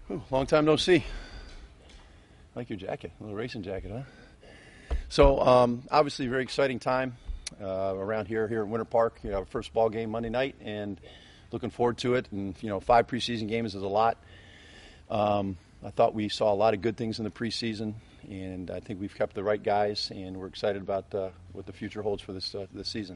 Long time no see. I like your jacket, a little racing jacket, huh? So obviously, very exciting time around here at Winter Park. Our first ball game Monday night, and looking forward to it. And 5 preseason games is a lot. I thought we saw a lot of good things in the preseason, and I think we've kept the right guys, and we're excited about what the future holds for this season.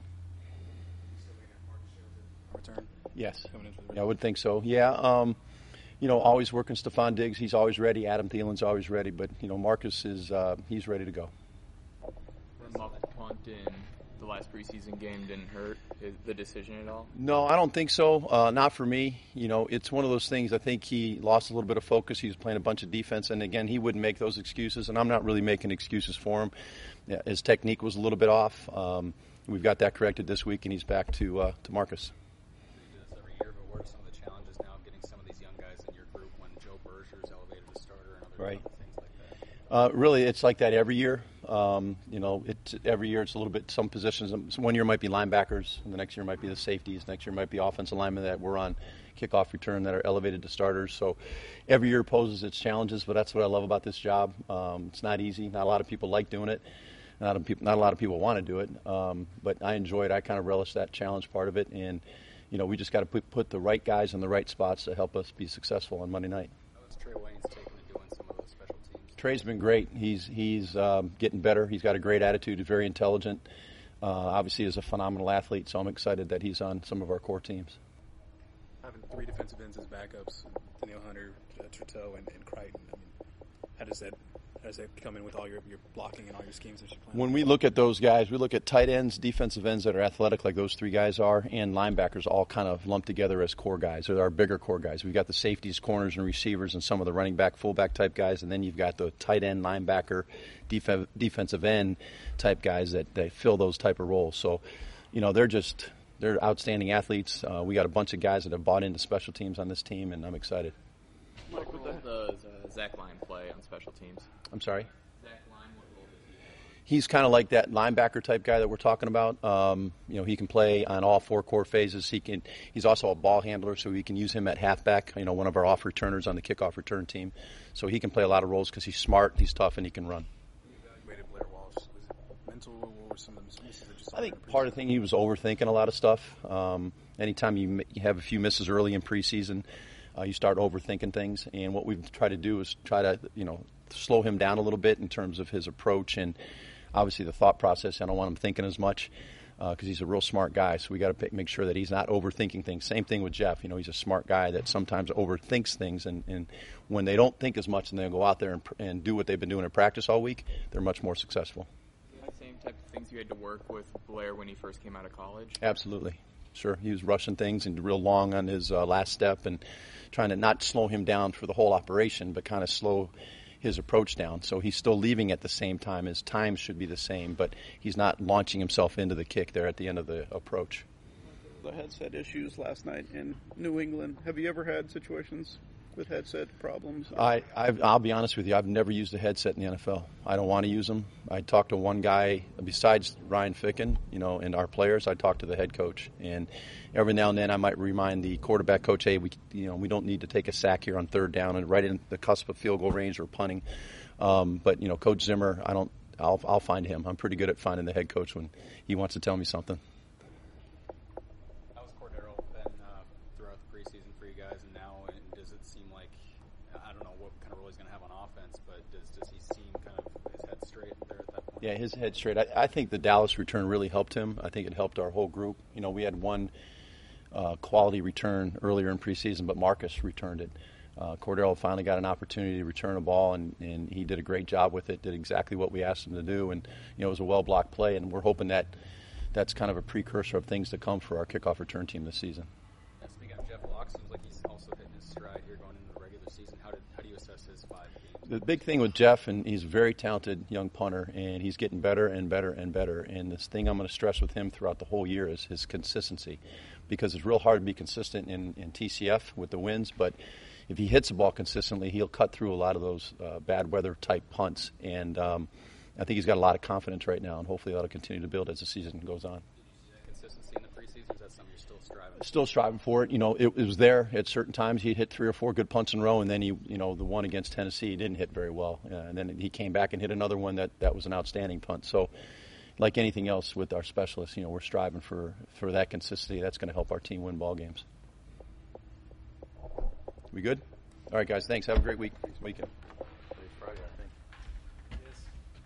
Return? Yes. Coming in for the Yeah, I would think so. Yeah. Always working Stephon Diggs. He's always ready. Adam Thielen's always ready. But, Marcus he's ready to go. The muff punt in the last preseason game didn't hurt the decision at all? No, I don't think so. Not for me. It's one of those things. I think he lost a little bit of focus. He was playing a bunch of defense. And, again, he wouldn't make those excuses. And I'm not really making excuses for him. Yeah, his technique was a little bit off. We've got that corrected this week, and he's back to Marcus. Right. Really, it's like that every year. Every year it's a little bit. Some positions. One year might be linebackers, and the next year might be the safeties. Next year might be offensive linemen that were on kickoff return that are elevated to starters. So every year poses its challenges, but that's what I love about this job. It's not easy. Not a lot of people like doing it. Not a lot of people want to do it. But I enjoy it. I kind of relish that challenge part of it, and we just got to put the right guys in the right spots to help us be successful on Monday night. Trey's been great. He's getting better. He's got a great attitude. He's very intelligent. Obviously, is a phenomenal athlete. So I'm excited that he's on some of our core teams. Having 3 defensive ends as backups, Danielle Hunter, Truteau, and Crichton. How does that come in with all your blocking and all your schemes that you plan? When we look at those guys, we look at tight ends, defensive ends that are athletic like those 3 guys are, and linebackers all kind of lumped together as core guys. They're our bigger core guys. We've got the safeties, corners, and receivers, and some of the running back, fullback type guys, and then you've got the tight end, linebacker, defensive end type guys that fill those type of roles. So, they're outstanding athletes. We got a bunch of guys that have bought into special teams on this team, and I'm excited. What role does Zach Line play on special teams? I'm sorry? Zach Line, what role does he have? He's kind of like that linebacker type guy that we're talking about. He can play on all 4 core phases. He's also a ball handler, so we can use him at halfback, one of our off returners on the kickoff return team. So he can play a lot of roles because he's smart, he's tough, and he can run. You evaluated Blair Walsh. Was it mental, or what were some of the misses that you saw? I think part of the thing, he was overthinking a lot of stuff. Anytime you have a few misses early in preseason, you start overthinking things, and what we've tried to do is try to, slow him down a little bit in terms of his approach and obviously the thought process. I don't want him thinking as much because he's a real smart guy, so we got to make sure that he's not overthinking things. Same thing with Jeff. He's a smart guy that sometimes overthinks things, and when they don't think as much and they go out there and do what they've been doing in practice all week, they're much more successful. The same type of things you had to work with Blair when he first came out of college? Absolutely. Sure. He was rushing things and real long on his last step and trying to not slow him down for the whole operation, but kind of slow his approach down. So he's still leaving at the same time. His time should be the same, but he's not launching himself into the kick there at the end of the approach. The headset issues last night in New England. Have you ever had situations with headset problems? I'll be honest with you. I've never used a headset in the NFL. I don't want to use them. I talked to one guy besides Ryan Ficken, and our players. I talked to the head coach, and every now and then I might remind the quarterback coach, hey, we don't need to take a sack here on 3rd down and right in the cusp of field goal range or punting. But Coach Zimmer, I'll find him. I'm pretty good at finding the head coach when he wants to tell me something. How's Cordero been throughout the preseason for you guys, and now does it seem like, I don't know what kind of role he's going to have on offense, but does he seem kind of his head straight there at that point? Yeah, his head straight. I think the Dallas return really helped him. I think it helped our whole group. We had one quality return earlier in preseason, but Marcus returned it. Cordero finally got an opportunity to return a ball, and he did a great job with it, did exactly what we asked him to do, and it was a well-blocked play, and we're hoping that that's kind of a precursor of things to come for our kickoff return team this season. Speaking of Jeff Locke, seems like he's also hitting his stride here going into the regular season. How do you assess his 5 games? The big thing with Jeff, and he's a very talented young punter, and he's getting better and better and better, and this thing I'm going to stress with him throughout the whole year is his consistency, because it's real hard to be consistent in TCF with the wins, but if he hits the ball consistently, he'll cut through a lot of those bad weather type punts, and I think he's got a lot of confidence right now, and hopefully that'll continue to build as the season goes on. Did you see that consistency in the preseason? Is that something you're still Still striving for it. You know, it was there at certain times. He'd hit 3 or 4 good punts in a row, and then the one against Tennessee, he didn't hit very well. And then he came back and hit another one that was an outstanding punt. So, like anything else with our specialists, we're striving for that consistency. That's going to help our team win ball games. We good? All right, guys. Thanks. Have a great weekend.